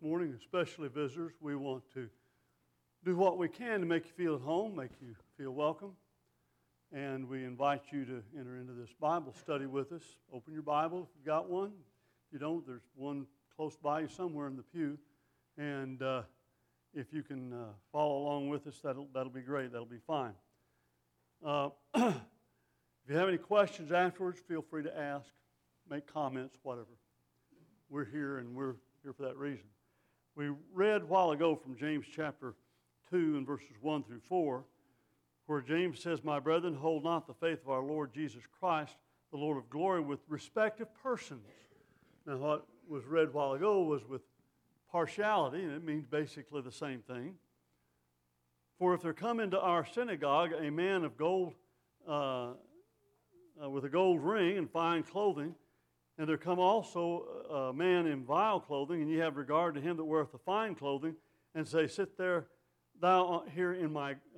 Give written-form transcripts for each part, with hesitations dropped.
morning, especially visitors. We want to do what we can to make you feel at home, make you feel welcome. And we invite you to enter into this Bible study with us. Open your Bible if you've got one. If you don't, there's one close by you somewhere in the pew. And if you can follow along with us, that'll be great. That'll be fine. If you have any questions afterwards, feel free to ask, make comments, whatever. We're here, and we're here for that reason. We read a while ago from James chapter 2 and verses 1 through 4, where James says, "My brethren, hold not the faith of our Lord Jesus Christ, the Lord of glory, with respect of persons." Now, what was read a while ago was with partiality, and it means basically the same thing. "For if there come into our synagogue a man of gold, with a gold ring and fine clothing, and there come also a man in vile clothing, and ye have regard to him that weareth the fine clothing, and say, Sit there thou here in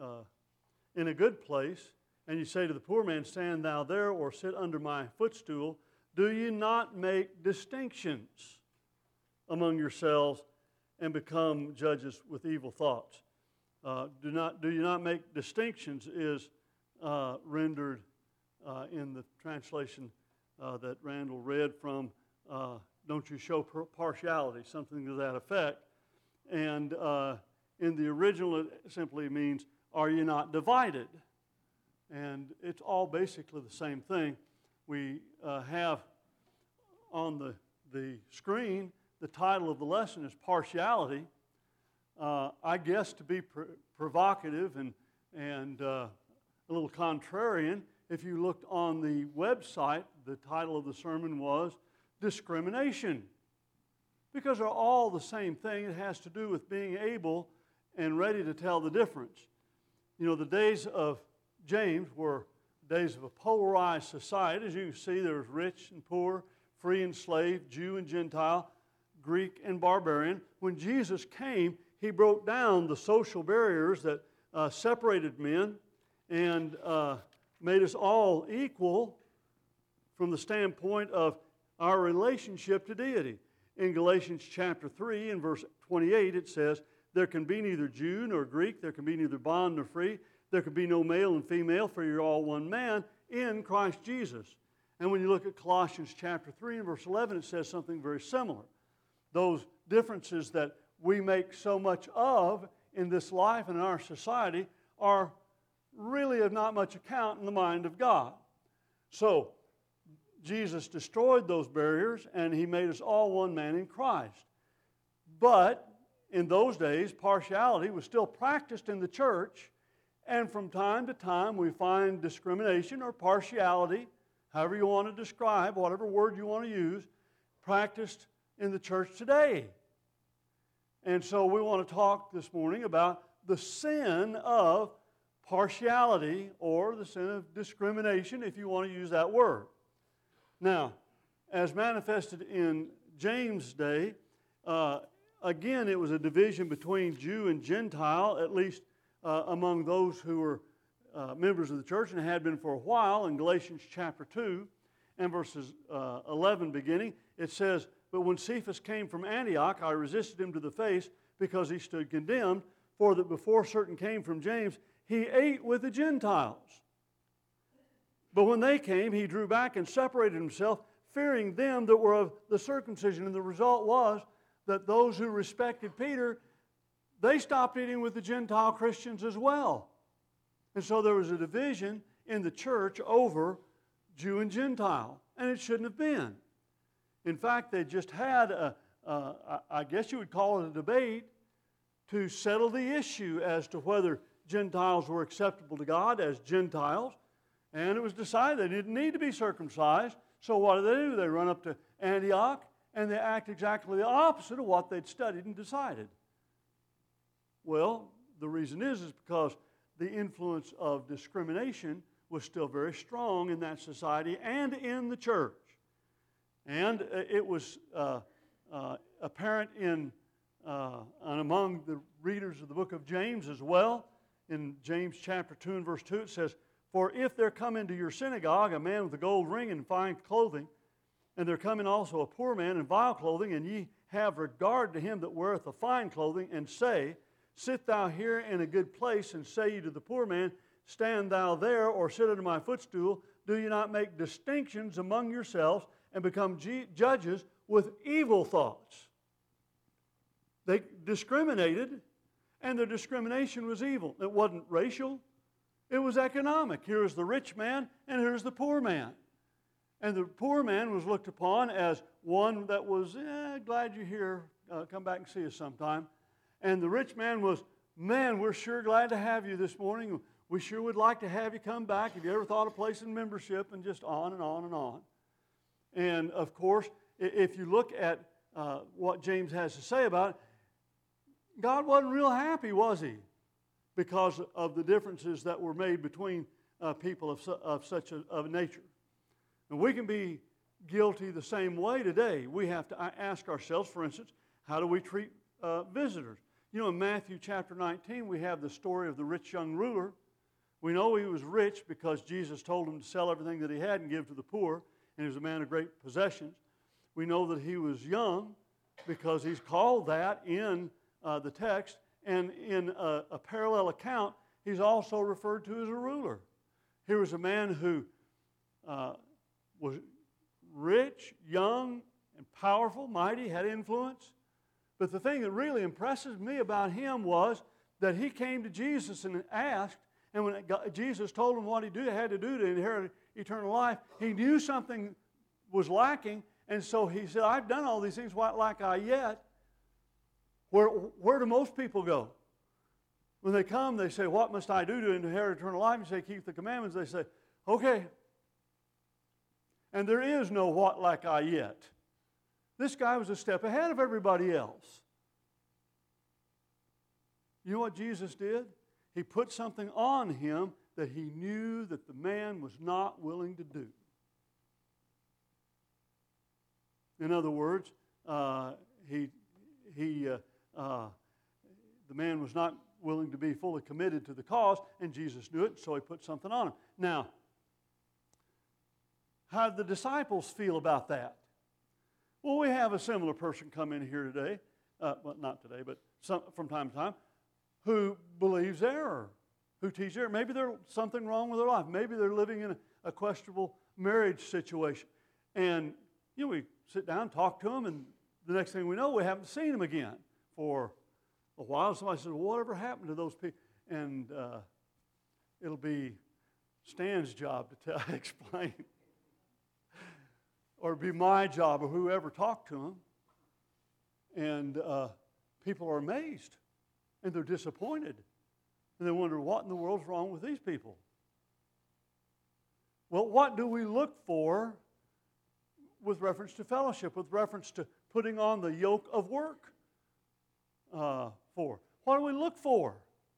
a good place, and you say to the poor man, Stand thou there, or sit under my footstool, do ye not make distinctions among yourselves, and become judges with evil thoughts?" Do you not make distinctions is rendered in the translation that Randall read from, "Don't you show partiality," something to that effect. And in the original, it simply means, "Are you not divided?" And it's all basically the same thing. We have on the screen, the title of the lesson is Partiality. I guess to be provocative and a little contrarian, if you looked on the website, the title of the sermon was Discrimination. Because they're all the same thing. It has to do with being able and ready to tell the difference. You know, the days of James were days of a polarized society. As you can see, there was rich and poor, free and slave, Jew and Gentile, Greek and barbarian. When Jesus came, He broke down the social barriers that separated men and made us all equal from the standpoint of our relationship to deity. In Galatians chapter 3 and verse 28 it says, "There can be neither Jew nor Greek, there can be neither bond nor free, there can be no male and female, for you're all one man in Christ Jesus." And when you look at Colossians chapter 3 and verse 11, it says something very similar. Those differences that we make so much of in this life and in our society are really of not much account in the mind of God. So, Jesus destroyed those barriers, and He made us all one man in Christ. But in those days, partiality was still practiced in the church, and from time to time we find discrimination or partiality, however you want to describe, whatever word you want to use, practiced in the church today. And so we want to talk this morning about the sin of partiality, or the sin of discrimination, if you want to use that word. Now, as manifested in James' day, again, it was a division between Jew and Gentile, at least among those who were members of the church, and had been for a while. In Galatians chapter 2 and verses 11 beginning, it says, "But when Cephas came from Antioch, I resisted him to the face, because he stood condemned, for that before certain came from James, he ate with the Gentiles. But when they came, he drew back and separated himself, fearing them that were of the circumcision." And the result was that those who respected Peter, they stopped eating with the Gentile Christians as well. And so there was a division in the church over Jew and Gentile, and it shouldn't have been. In fact, they just had I guess you would call it a debate to settle the issue as to whether Gentiles were acceptable to God as Gentiles, and it was decided they didn't need to be circumcised. So what do? They run up to Antioch, and they act exactly the opposite of what they'd studied and decided. Well, the reason is because the influence of discrimination was still very strong in that society and in the church. And it was apparent in and among the readers of the book of James as well. In James chapter 2 and verse 2 it says, "For if there come into your synagogue a man with a gold ring and fine clothing, and there come in also a poor man in vile clothing, and ye have regard to him that weareth the fine clothing, and say, Sit thou here in a good place, and say ye to the poor man, Stand thou there, or sit under my footstool, do ye not make distinctions among yourselves, and become judges with evil thoughts? They discriminated, and their discrimination was evil. It wasn't racial. It was economic. Here's the rich man, and here's the poor man. And the poor man was looked upon as one that was, glad you're here, come back and see us sometime. And the rich man was, man, we're sure glad to have you this morning. We sure would like to have you come back. Have you ever thought of placing membership? And just on and on and on. And of course, if you look at what James has to say about it, God wasn't real happy, was he? Because of the differences that were made between people of such a nature. And we can be guilty the same way today. We have to ask ourselves, for instance, how do we treat visitors? You know, in Matthew chapter 19, we have the story of the rich young ruler. We know he was rich because Jesus told him to sell everything that he had and give to the poor, and he was a man of great possessions. We know that he was young because he's called that in the text, and in a parallel account, he's also referred to as a ruler. Here was a man who was rich, young, and powerful, mighty, had influence. But the thing that really impresses me about him was that he came to Jesus and asked, and when Jesus told him what he had to do to inherit eternal life, he knew something was lacking, and so he said, I've done all these things, what lack I yet? Where do most people go? When they come, they say, what must I do to inherit eternal life? You say, keep the commandments. They say, okay. And there is no what lack I yet. This guy was a step ahead of everybody else. You know what Jesus did? He put something on him that he knew that the man was not willing to do. In other words, the man was not willing to be fully committed to the cause, and Jesus knew it, so he put something on him. Now, how did the disciples feel about that? Well, we have a similar person come in here today, well, not today, but from time to time, who believes error, who teaches error. Maybe there's something wrong with their life. Maybe they're living in a questionable marriage situation. And, you know, we sit down, talk to them, and the next thing we know, we haven't seen them again for a while. Somebody says, well, whatever happened to those people? And it'll be Stan's job to explain. Or it'll be my job or whoever talked to them. And people are amazed. And they're disappointed. And they wonder, what in the world's wrong with these people? Well, what do we look for with reference to fellowship, with reference to putting on the yoke of work for? What do we look for?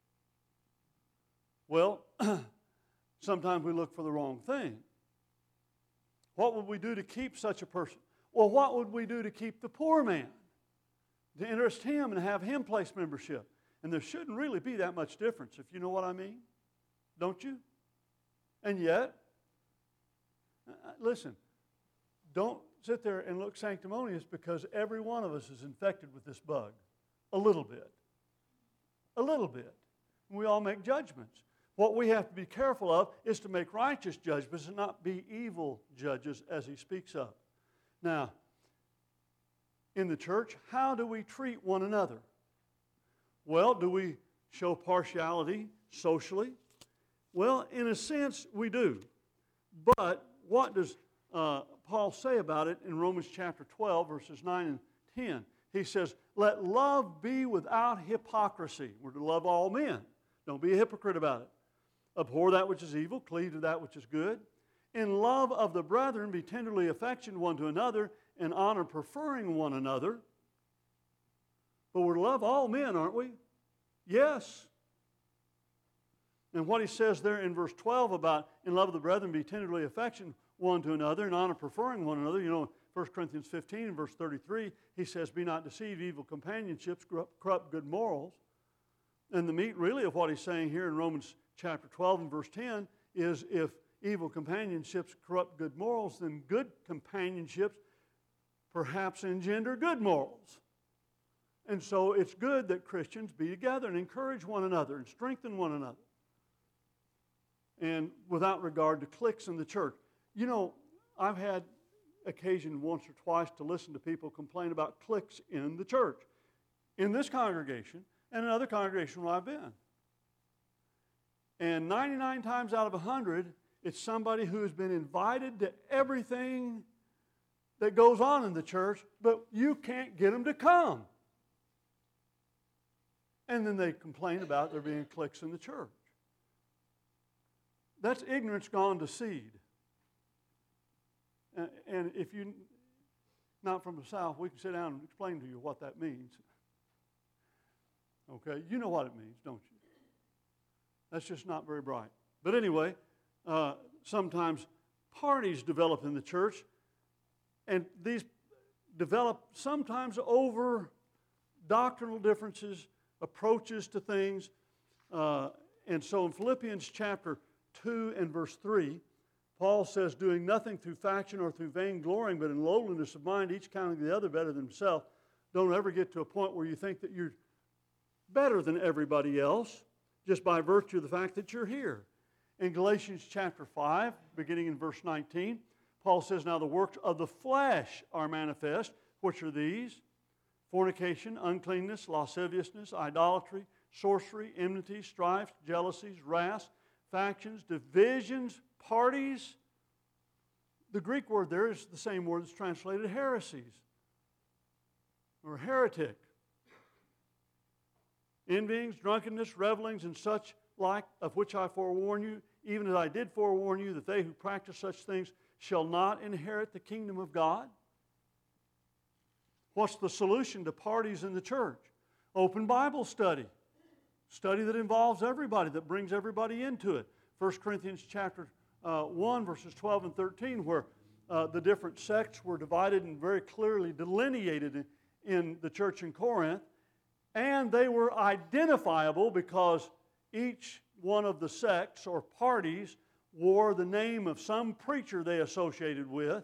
Well, sometimes we look for the wrong thing. What would we do to keep such a person? Well, what would we do to keep the poor man? To interest him and have him place membership. And there shouldn't really be that much difference, if you know what I mean. Don't you? And yet, listen, don't sit there and look sanctimonious because every one of us is infected with this bug. A little bit. A little bit. We all make judgments. What we have to be careful of is to make righteous judgments and not be evil judges, as he speaks of. Now, in the church, how do we treat one another? Well, do we show partiality socially? Well, in a sense, we do. But what does Paul say about it in Romans chapter 12, verses 9 and 10? He says, let love be without hypocrisy. We're to love all men. Don't be a hypocrite about it. Abhor that which is evil, cleave to that which is good. In love of the brethren, be tenderly affectioned one to another, in honor preferring one another. But we're to love all men, aren't we? Yes. And what he says there in verse 12 about in love of the brethren, be tenderly affectioned one to another, in honor preferring one another. You know, 1 Corinthians 15, verse 33, he says, be not deceived, evil companionships corrupt good morals. And the meat really of what he's saying here in Romans chapter 12 and verse 10 is if evil companionships corrupt good morals, then good companionships perhaps engender good morals. And so it's good that Christians be together and encourage one another and strengthen one another. And without regard to cliques in the church. You know, I've had occasion once or twice to listen to people complain about cliques in the church, in this congregation and another congregation where I've been. And 99 times out of 100, it's somebody who has been invited to everything that goes on in the church, but you can't get them to come. And then they complain about there being cliques in the church. That's ignorance gone to seed. And if you're not from the South, we can sit down and explain to you what that means. Okay? You know what it means, don't you? That's just not very bright. But anyway, sometimes parties develop in the church, and these develop sometimes over doctrinal differences, approaches to things. And so in Philippians chapter 2 and verse 3, Paul says, doing nothing through faction or through vain glorying, but in lowliness of mind, each counting the other better than himself. Don't ever get to a point where you think that you're better than everybody else just by virtue of the fact that you're here. In Galatians chapter 5, beginning in verse 19, Paul says, now the works of the flesh are manifest, which are these: fornication, uncleanness, lasciviousness, idolatry, sorcery, enmity, strife, jealousies, wrath, factions, divisions, parties. The Greek word there is the same word that's translated heresies or heretic. Envyings, drunkenness, revelings, and such like, of which I forewarn you, even as I did forewarn you, that they who practice such things shall not inherit the kingdom of God. What's the solution to parties in the church? Open Bible study. Study that involves everybody, that brings everybody into it. 1 Corinthians chapter 1, verses 12 and 13, where the different sects were divided and very clearly delineated in the church in Corinth. And they were identifiable because each one of the sects or parties wore the name of some preacher they associated with.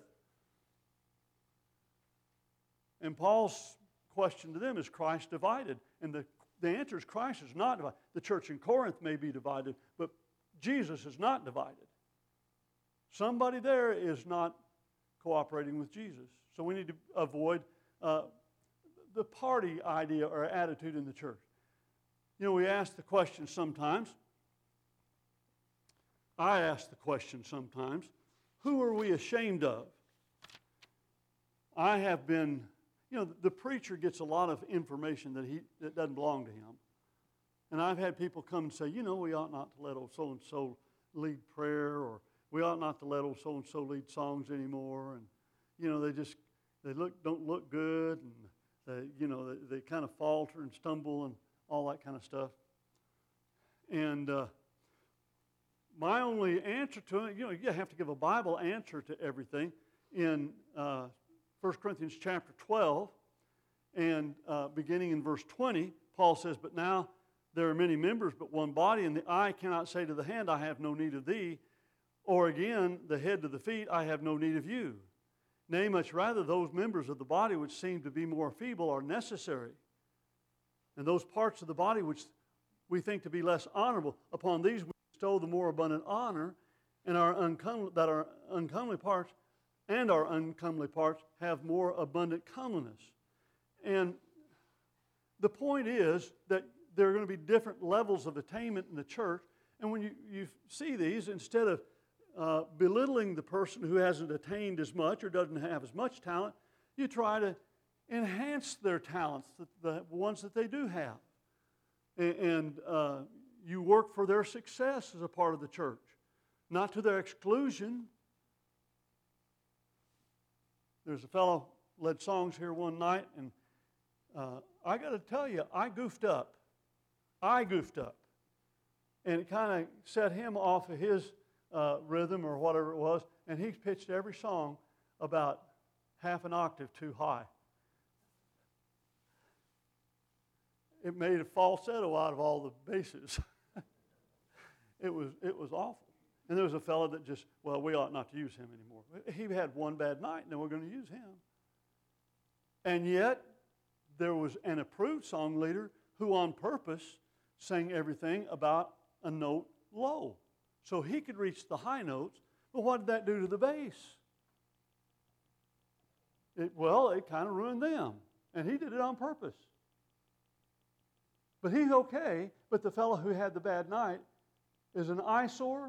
And Paul's question to them is, Christ divided? And the answer is, Christ is not divided. The church in Corinth may be divided, but Jesus is not divided. Somebody there is not cooperating with Jesus. So we need to avoid the party idea or attitude in the church. You know, we ask the question sometimes, I ask the question sometimes, who are we ashamed of? I have been, you know, the preacher gets a lot of information that doesn't belong to him. And I've had people come and say, you know, we ought not to let old so-and-so lead prayer, or we ought not to let old so-and-so lead songs anymore. And, you know, they don't look good, and they kind of falter and stumble and all that kind of stuff. And my only answer to it, you know, you have to give a Bible answer to everything. In 1 Corinthians chapter 12, and beginning in verse 20, Paul says, but now there are many members, but one body, and the eye cannot say to the hand, I have no need of thee, or again, the head to the feet, I have no need of you. Nay, much rather, those members of the body which seem to be more feeble are necessary. And those parts of the body which we think to be less honorable, upon these we bestow the more abundant honor, and our uncomely parts have more abundant comeliness. And the point is that there are going to be different levels of attainment in the church, and when you see these, instead of belittling the person who hasn't attained as much or doesn't have as much talent, you try to enhance their talents, the ones that they do have. And you work for their success as a part of the church, not to their exclusion. There's a fellow led songs here one night, and I got to tell you, I goofed up. And it kind of set him off of his rhythm or whatever it was, and he pitched every song about half an octave too high. It made a falsetto out of all the basses. It was awful. And there was a fellow that just, well, we ought not to use him anymore. He had one bad night, and then we're going to use him. And yet, there was an approved song leader who on purpose sang everything about a note low, so he could reach the high notes. But what did that do to the bass? It kind of ruined them. And he did it on purpose. But he's okay. But the fellow who had the bad night is an eyesore,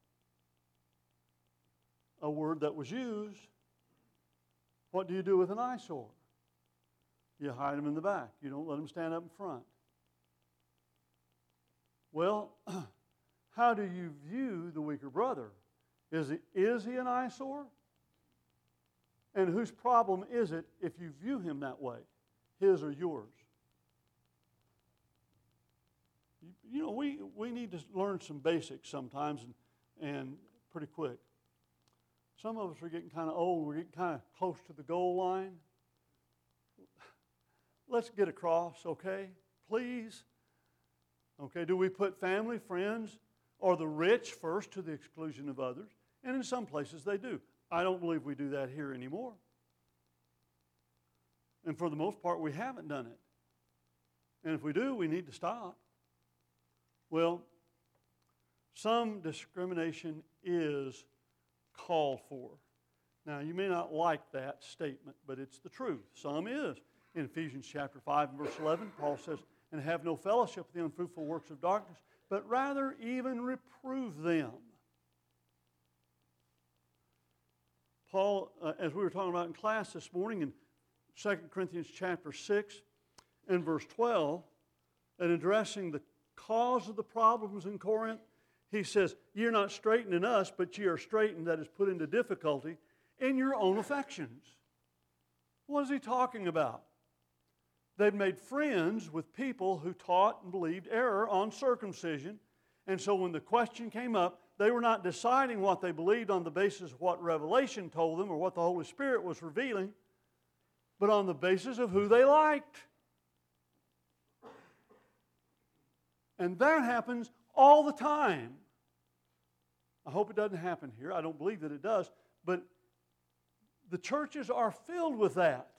a word that was used. What do you do with an eyesore? You hide him in the back. You don't let him stand up in front. Well, how do you view the weaker brother? Is he an eyesore? And whose problem is it if you view him that way? His or yours? You know, we need to learn some basics sometimes and pretty quick. Some of us are getting kind of old. We're getting kind of close to the goal line. Let's get across, okay? Please. Okay, do we put family, friends, or the rich first to the exclusion of others? And in some places they do. I don't believe we do that here anymore. And for the most part, we haven't done it. And if we do, we need to stop. Well, some discrimination is called for. Now, you may not like that statement, but it's the truth. Some is. In Ephesians chapter 5 and verse 11, Paul says, "And have no fellowship with the unfruitful works of darkness, but rather even reprove them." Paul, as we were talking about in class this morning in 2 Corinthians chapter 6 and verse 12, and addressing the cause of the problems in Corinth, he says, "You're not straitened in us, but ye are straitened," that is put into difficulty, "in your own affections." What is he talking about? They'd made friends with people who taught and believed error on circumcision, and so when the question came up, they were not deciding what they believed on the basis of what Revelation told them or what the Holy Spirit was revealing, but on the basis of who they liked. And that happens all the time. I hope it doesn't happen here. I don't believe that it does. But the churches are filled with that.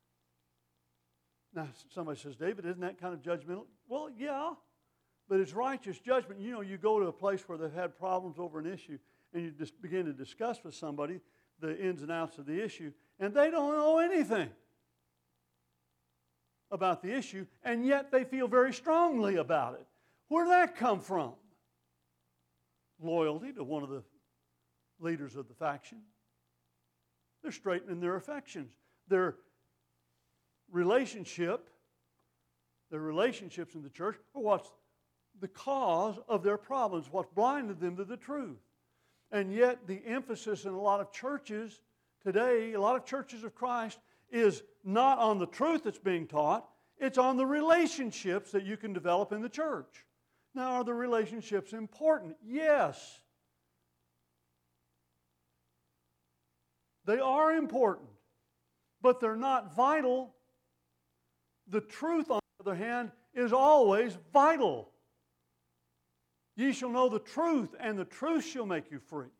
Now, somebody says, "David, isn't that kind of judgmental?" Well, yeah, but it's righteous judgment. You know, you go to a place where they've had problems over an issue, and you just begin to discuss with somebody the ins and outs of the issue, and they don't know anything about the issue, and yet they feel very strongly about it. Where did that come from? Loyalty to one of the leaders of the faction. They're straightening their affections. Their relationships in the church are what's the cause of their problems, what's blinded them to the truth. And yet the emphasis in a lot of churches today, a lot of churches of Christ, is not on the truth that's being taught, it's on the relationships that you can develop in the church. Now, are the relationships important? Yes. They are important, but they're not vital. The truth, on the other hand, is always vital. Ye shall know the truth, and the truth shall make you free.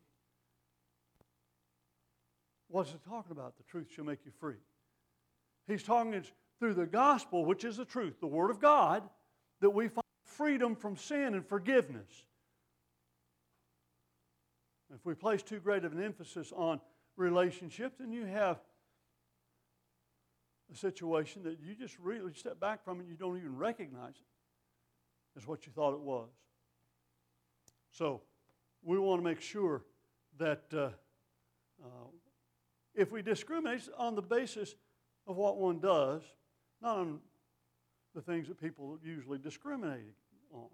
What's it talking about? The truth shall make you free. He's talking it's through the gospel, which is the truth, the Word of God, that we find freedom from sin and forgiveness. If we place too great of an emphasis on relationships, then you have a situation that you just really step back from it and you don't even recognize it as what you thought it was. So we want to make sure that if we discriminate on the basis of what one does, not on the things that people usually discriminate on.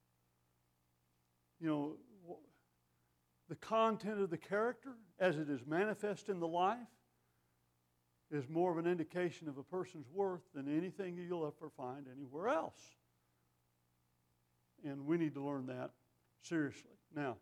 You know, the content of the character as it is manifest in the life is more of an indication of a person's worth than anything you'll ever find anywhere else. And we need to learn that seriously. Now,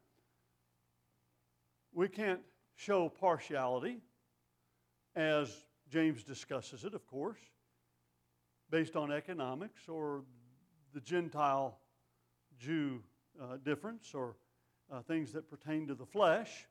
we can't show partiality, as James discusses it, of course, based on economics or the Gentile-Jew difference or things that pertain to the flesh.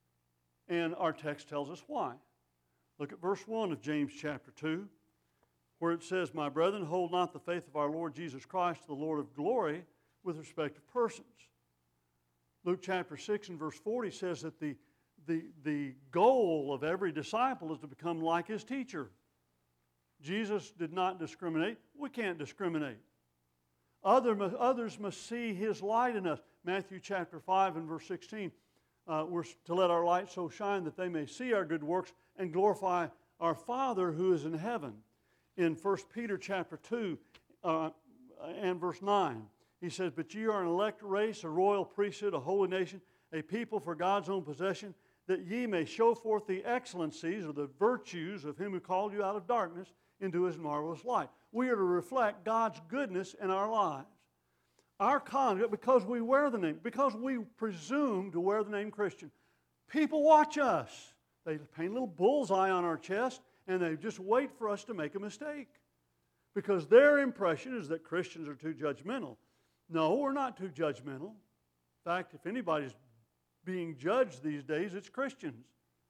And our text tells us why. Look at verse 1 of James chapter 2. where it says, "My brethren, hold not the faith of our Lord Jesus Christ to the Lord of glory with respect to persons." Luke chapter 6 and verse 40 says that the goal of every disciple is to become like his teacher. Jesus did not discriminate. We can't discriminate. Others must see his light in us. Matthew chapter 5 and verse 16, we're to let our light so shine that they may see our good works and glorify our Father who is in heaven. In 1 Peter chapter 2 and verse 9, he says, "But ye are an elect race, a royal priesthood, a holy nation, a people for God's own possession, that ye may show forth the excellencies or the virtues of him who called you out of darkness into his marvelous light." We are to reflect God's goodness in our lives. Our conduct, because we wear the name, because we presume to wear the name Christian, people watch us. They paint a little bullseye on our chest, and they just wait for us to make a mistake. Because their impression is that Christians are too judgmental. No, we're not too judgmental. In fact, if anybody's being judged these days, it's Christians.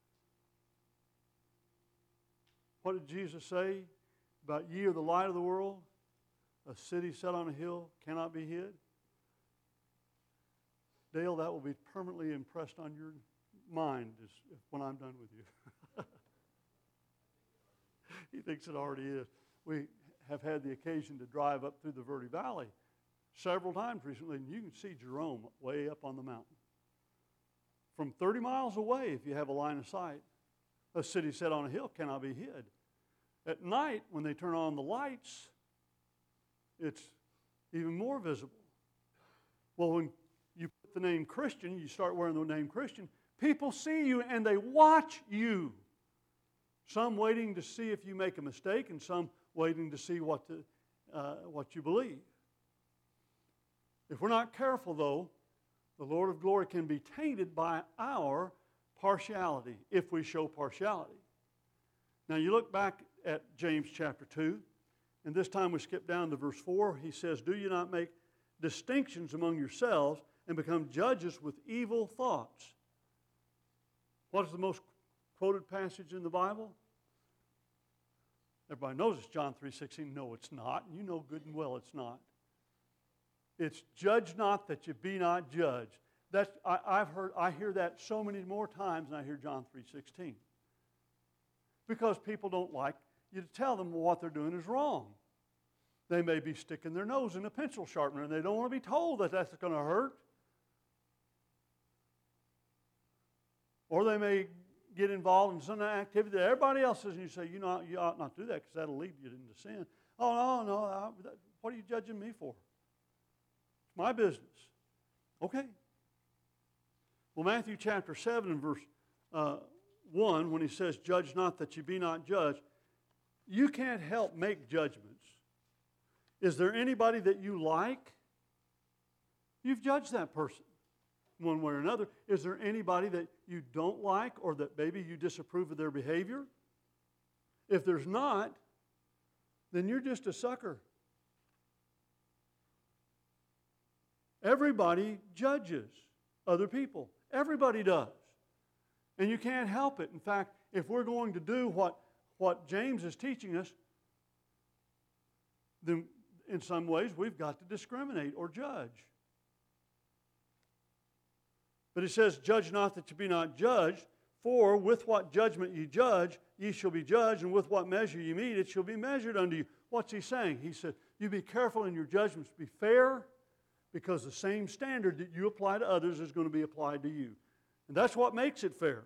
What did Jesus say about ye are the light of the world? A city set on a hill cannot be hid. Dale, that will be permanently impressed on your mind when I'm done with you. He thinks it already is. We have had the occasion to drive up through the Verde Valley several times recently, and you can see Jerome way up on the mountain. From 30 miles away, if you have a line of sight, a city set on a hill cannot be hid. At night, when they turn on the lights, it's even more visible. Well, when you put the name Christian, you start wearing the name Christian, people see you and they watch you. Some waiting to see if you make a mistake, and some waiting to see what you believe. If we're not careful, though, the Lord of glory can be tainted by our partiality, if we show partiality. Now, you look back at James chapter 2, and this time we skip down to verse 4. He says, "Do you not make distinctions among yourselves and become judges with evil thoughts?" What is the most quoted passage in the Bible? Everybody knows it's John 3:16. No, it's not. And you know good and well it's not. It's "judge not that you be not judged." I hear that so many more times than I hear John 3:16. Because people don't like you to tell them what they're doing is wrong. They may be sticking their nose in a pencil sharpener, and they don't want to be told that that's going to hurt. Or they may get involved in some activity that everybody else says, and you say, you ought not do that because that'll lead you into sin. Oh, no, what are you judging me for? It's my business. Okay. Well, Matthew chapter 7 and verse 1, when he says, "Judge not that you be not judged," you can't help make judgments. Is there anybody that you like? You've judged that person one way or another. Is there anybody that you don't like or that maybe you disapprove of their behavior? If there's not, then you're just a sucker. Everybody judges other people. Everybody does. And you can't help it. In fact, if we're going to do what James is teaching us, then in some ways we've got to discriminate or judge. But it says, "Judge not that you be not judged, for with what judgment ye judge, ye shall be judged, and with what measure ye mete, it shall be measured unto you." What's he saying? He said, you be careful in your judgments, be fair, because the same standard that you apply to others is going to be applied to you. And that's what makes it fair.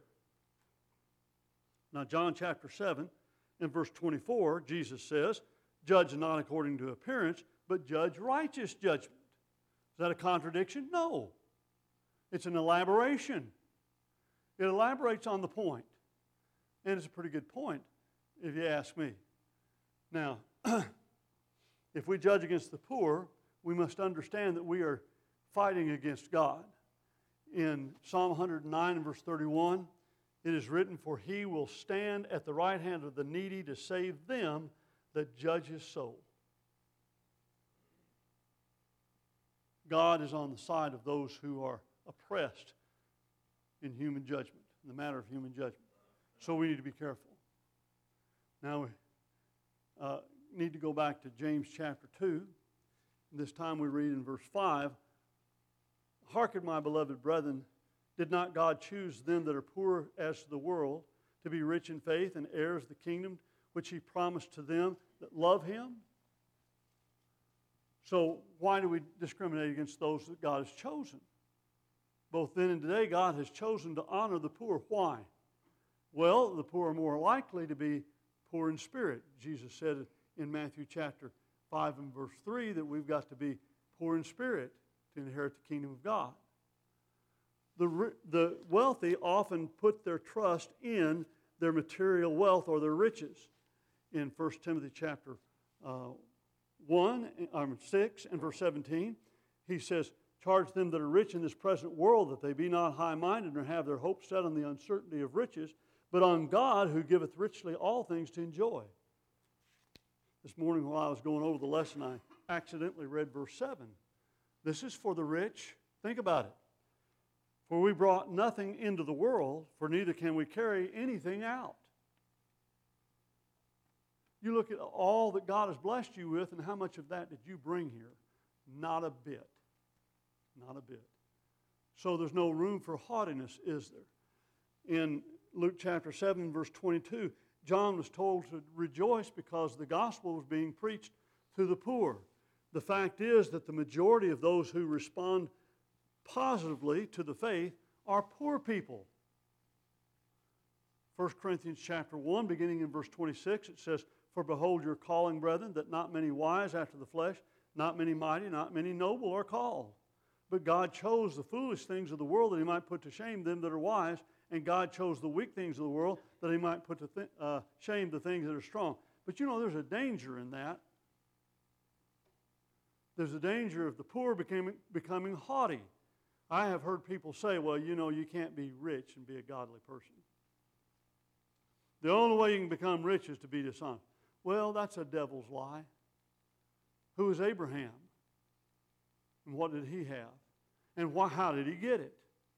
Now, John chapter 7 and verse 24, Jesus says, "Judge not according to appearance, but judge righteous judgment." Is that a contradiction? No. It's an elaboration. It elaborates on the point. And it's a pretty good point, if you ask me. Now, if we judge against the poor, we must understand that we are fighting against God. In Psalm 109 and verse 31, it is written, "For he will stand at the right hand of the needy to save them that judge his soul." God is on the side of those who are oppressed in human judgment, in the matter of human judgment. So we need to be careful. Now, need to go back to James chapter 2. This time we read in verse 5, "Hearken, my beloved brethren, did not God choose them that are poor as to the world to be rich in faith and heirs of the kingdom which he promised to them that love him?" So why do we discriminate against those that God has chosen? Both then and today, God has chosen to honor the poor. Why? Well, the poor are more likely to be poor in spirit. Jesus said in Matthew chapter 5 and verse 3 that we've got to be poor in spirit to inherit the kingdom of God. The wealthy often put their trust in their material wealth or their riches. In 1 Timothy chapter 6 and verse 17, he says, "Charge them that are rich in this present world that they be not high-minded nor have their hope set on the uncertainty of riches, but on God who giveth richly all things to enjoy." This morning while I was going over the lesson, I accidentally read verse 7. This is for the rich. Think about it. "For we brought nothing into the world, for neither can we carry anything out." You look at all that God has blessed you with, and how much of that did you bring here? Not a bit. Not a bit. So there's no room for haughtiness, is there? In Luke chapter 7, verse 22, John was told to rejoice because the gospel was being preached to the poor. The fact is that the majority of those who respond positively to the faith are poor people. 1 Corinthians chapter 1, beginning in verse 26, it says, "For behold your calling, brethren, that not many wise after the flesh, not many mighty, not many noble are called. But God chose the foolish things of the world that he might put to shame them that are wise, and God chose the weak things of the world that he might put to shame the things that are strong." But you know, there's a danger in that. There's a danger of the poor becoming haughty. I have heard people say, "Well, you know, you can't be rich and be a godly person. The only way you can become rich is to be dishonest." Well, that's a devil's lie. Who is Abraham? And what did he have? And how did he get it?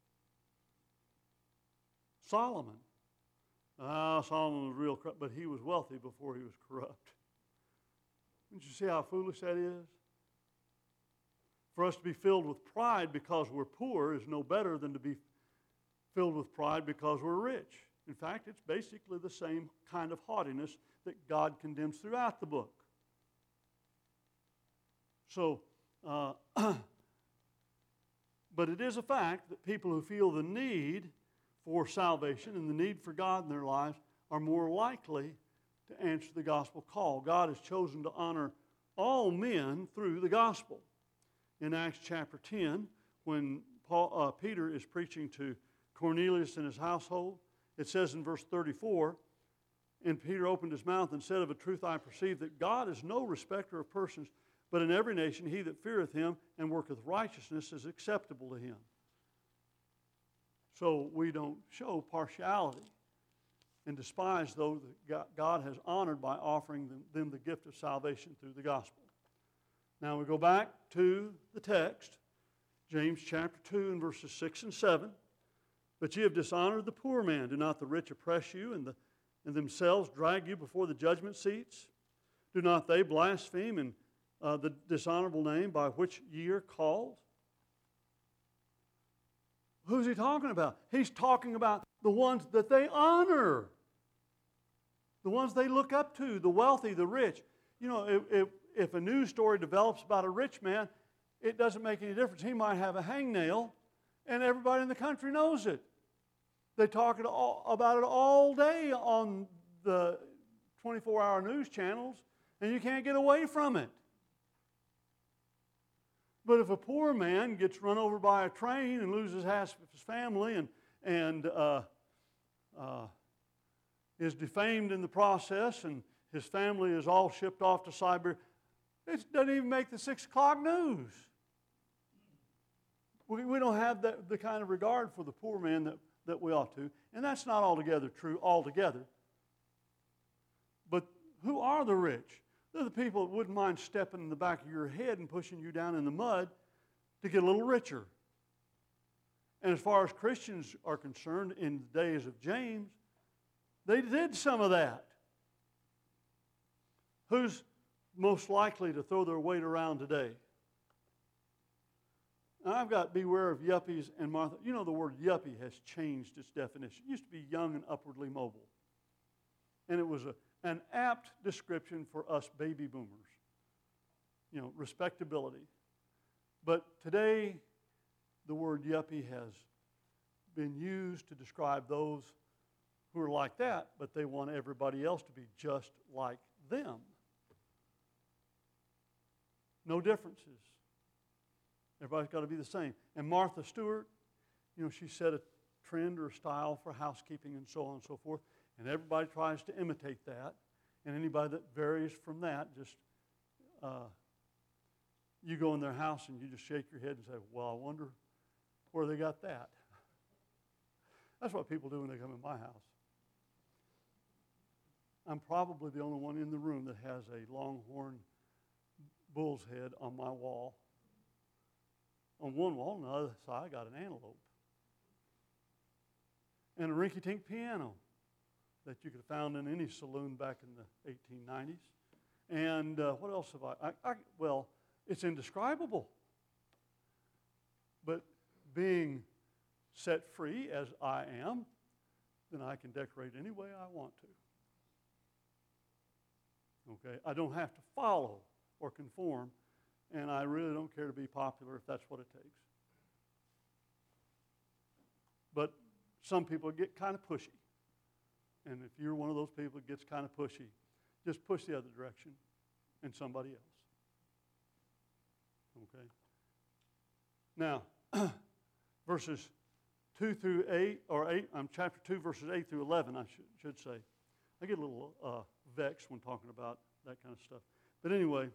Solomon. Solomon was real corrupt, but he was wealthy before he was corrupt. Don't you see how foolish that is? For us to be filled with pride because we're poor is no better than to be filled with pride because we're rich. In fact, it's basically the same kind of haughtiness that God condemns throughout the book. So, but it is a fact that people who feel the need for salvation and the need for God in their lives are more likely to answer the gospel call. God has chosen to honor all men through the gospel. In Acts chapter 10, when Peter is preaching to Cornelius and his household, it says in verse 34, "And Peter opened his mouth and said, Of a truth I perceive that God is no respecter of persons, but in every nation he that feareth him and worketh righteousness is acceptable to him." So we don't show partiality and despise those that God has honored by offering them the gift of salvation through the gospel. Now we go back to the text, James chapter 2 and verses 6 and 7. "But ye have dishonored the poor man. Do not the rich oppress you and themselves drag you before the judgment seats? Do not they blaspheme in the dishonorable name by which ye are called?" Who's he talking about? He's talking about the ones that they honor, the ones they look up to, the wealthy, the rich. You know, if a news story develops about a rich man, it doesn't make any difference. He might have a hangnail, and everybody in the country knows it. They talk about it all day on the 24-hour news channels, and you can't get away from it. But if a poor man gets run over by a train and loses half of his family and is defamed in the process, and his family is all shipped off to Siberia, it doesn't even make the 6 o'clock news. We don't have the kind of regard for the poor man that we ought to. And that's not altogether true altogether. But who are the rich? They're the people that wouldn't mind stepping in the back of your head and pushing you down in the mud to get a little richer. And as far as Christians are concerned, in the days of James, they did some of that. Who's most likely to throw their weight around today. And I've got beware of yuppies and Martha. You know, the word yuppie has changed its definition. It used to be young and upwardly mobile. And it was an apt description for us baby boomers. You know, respectability. But today, the word yuppie has been used to describe those who are like that, but they want everybody else to be just like them. No differences. Everybody's got to be the same. And Martha Stewart, you know, she set a trend or a style for housekeeping and so on and so forth. And everybody tries to imitate that. And anybody that varies from that, just you go in their house and you just shake your head and say, well, I wonder where they got that. That's what people do when they come in my house. I'm probably the only one in the room that has a longhorn bull's head on my wall. On one wall, on the other side, I got an antelope. And a rinky-dink piano that you could have found in any saloon back in the 1890s. And what else have I? Well, it's indescribable. But being set free as I am, then I can decorate any way I want to. Okay? I don't have to follow or conform, and I really don't care to be popular if that's what it takes. But some people get kind of pushy. And if you're one of those people that gets kind of pushy, just push the other direction and somebody else. Okay? Now, verses 2 through 8, or 8, chapter 2, verses 8 through 11, I should say. I get a little vexed when talking about that kind of stuff. But anyway,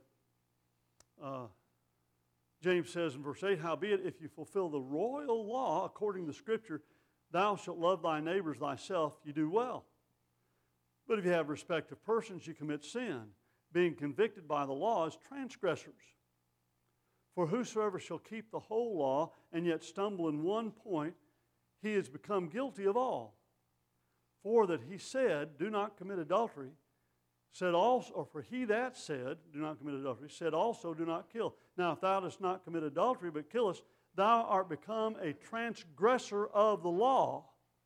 James says in verse 8, howbeit, if you fulfill the royal law according to Scripture, thou shalt love thy neighbors thyself, you do well. But if you have respect of persons, you commit sin, being convicted by the law as transgressors. For whosoever shall keep the whole law and yet stumble in one point, he is become guilty of all. For that he said, do not commit adultery, said also, or for he that said, do not commit adultery, said also, do not kill. Now if thou dost not commit adultery, but killest, thou art become a transgressor of the law.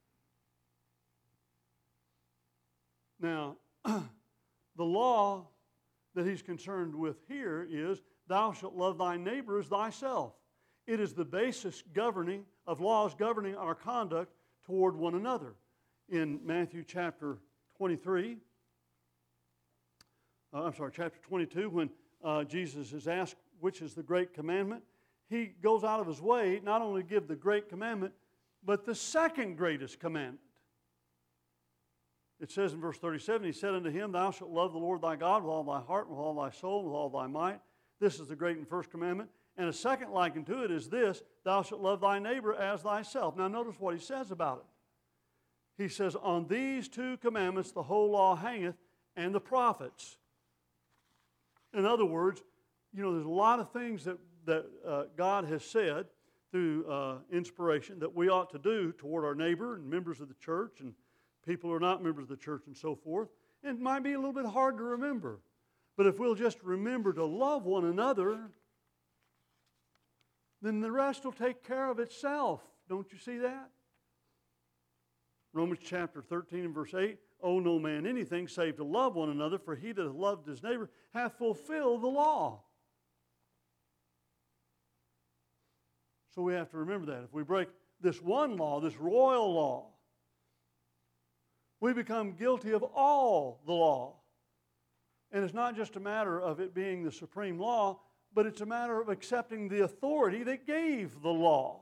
Now, the law that he's concerned with here is, thou shalt love thy neighbor as thyself. It is the basis of laws governing our conduct toward one another. In Matthew chapter 22, when Jesus is asked which is the great commandment, he goes out of his way not only to give the great commandment, but the second greatest commandment. It says in verse 37, he said unto him, thou shalt love the Lord thy God with all thy heart, with all thy soul, with all thy might. This is the great and first commandment. And a second like unto it is this, thou shalt love thy neighbor as thyself. Now notice what he says about it. He says, on these two commandments the whole law hangeth, and the prophets. In other words, you know, there's a lot of things that God has said through inspiration that we ought to do toward our neighbor and members of the church and people who are not members of the church and so forth. And it might be a little bit hard to remember. But if we'll just remember to love one another, then the rest will take care of itself. Don't you see that? Romans chapter 13 and verse 8, owe no man anything save to love one another, for he that hath loved his neighbor hath fulfilled the law. So we have to remember that. If we break this one law, this royal law, we become guilty of all the law. And it's not just a matter of it being the supreme law, but it's a matter of accepting the authority that gave the law.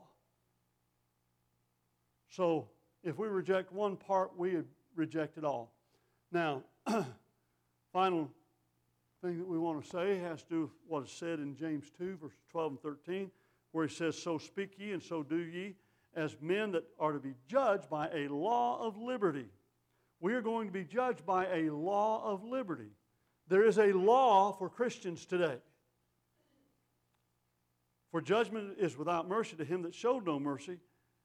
So, if we reject one part, we reject it all. Now, final thing that we want to say has to do with what is said in James 2, verses 12 and 13, where he says, so speak ye and so do ye, as men that are to be judged by a law of liberty. We are going to be judged by a law of liberty. There is a law for Christians today. For judgment is without mercy to him that showed no mercy.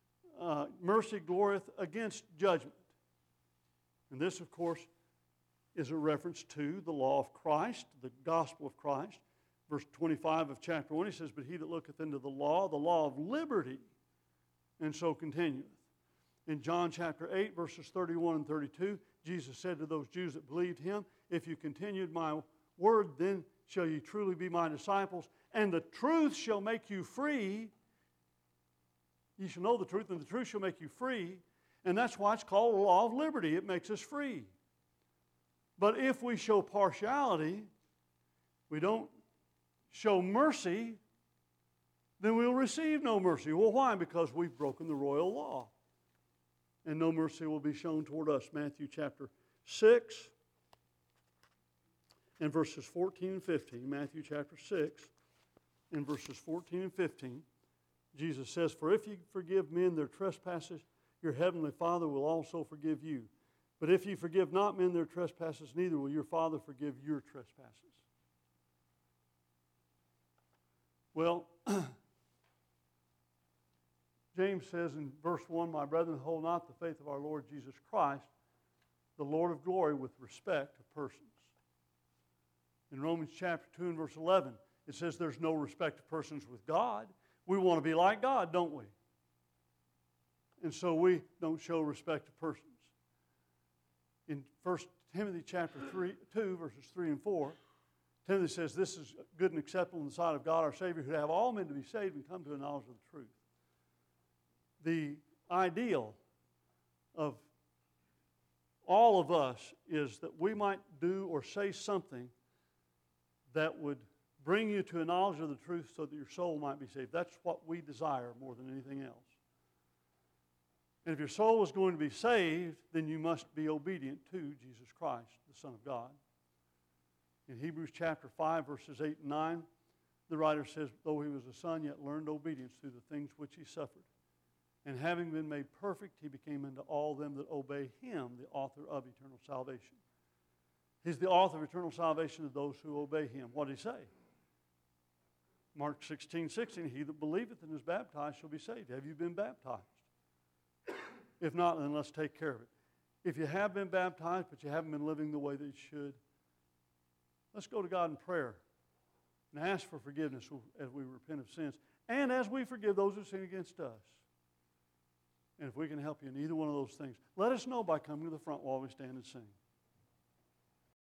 Mercy glorieth against judgment. And this, of course, is a reference to the law of Christ, the gospel of Christ. Verse 25 of chapter 1, he says, "But he that looketh into the law of liberty, and so continueth." In John chapter 8, verses 31 and 32, Jesus said to those Jews that believed him, "If you continued my word, then shall you truly be my disciples, and the truth shall make you free. You shall know the truth, and the truth shall make you free." And that's why it's called the law of liberty. It makes us free. But if we show partiality, we don't show mercy, then we'll receive no mercy. Well, why? Because we've broken the royal law. And no mercy will be shown toward us. Matthew chapter 6 and verses 14 and 15. Matthew chapter 6 and verses 14 and 15. Jesus says, "For if you forgive men their trespasses, your heavenly Father will also forgive you. But if you forgive not men their trespasses, neither will your Father forgive your trespasses." Well, James says in verse 1, "My brethren, hold not the faith of our Lord Jesus Christ, the Lord of glory, with respect of persons." In Romans chapter 2 and verse 11, it says there's no respect of persons with God. We want to be like God, don't we? And so we don't show respect of persons. In 1 Timothy chapter 2, verses 3 and 4, Timothy says, "This is good and acceptable in the sight of God our Savior, who have all men to be saved and come to a knowledge of the truth." The ideal of all of us is that we might do or say something that would bring you to a knowledge of the truth so that your soul might be saved. That's what we desire more than anything else. And if your soul is going to be saved, then you must be obedient to Jesus Christ, the Son of God. In Hebrews chapter 5, verses 8 and 9, the writer says, "Though he was a son, yet learned obedience through the things which he suffered. And having been made perfect, he became unto all them that obey him, the author of eternal salvation." He's the author of eternal salvation to those who obey him. What did he say? Mark 16:16, "He that believeth and is baptized shall be saved." Have you been baptized? If not, then let's take care of it. If you have been baptized, but you haven't been living the way that you should, let's go to God in prayer and ask for forgiveness as we repent of sins and as we forgive those who sin against us. And if we can help you in either one of those things, let us know by coming to the front while we stand and sing.